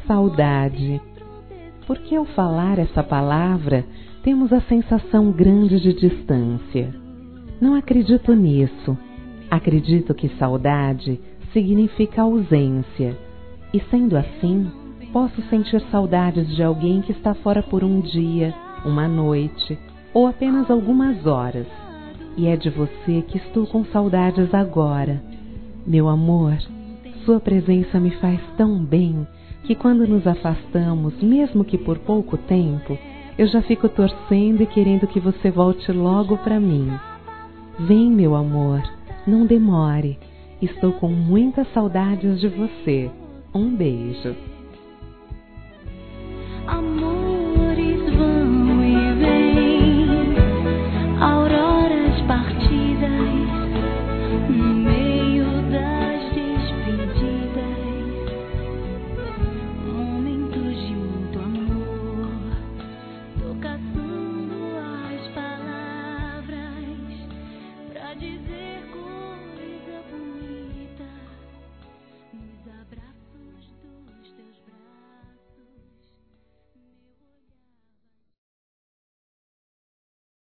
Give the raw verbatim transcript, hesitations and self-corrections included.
Saudade. Porque ao falar essa palavra, temos a sensação grande de distância. Não acredito nisso. Acredito que saudade significa ausência. E sendo assim, posso sentir saudades de alguém que está fora por um dia, uma noite ou apenas algumas horas. E é de você que estou com saudades agora. Meu amor, sua presença me faz tão bem que quando nos afastamos, mesmo que por pouco tempo, eu já fico torcendo e querendo que você volte logo para mim. Vem, meu amor, não demore. Estou com muitas saudades de você. Um beijo.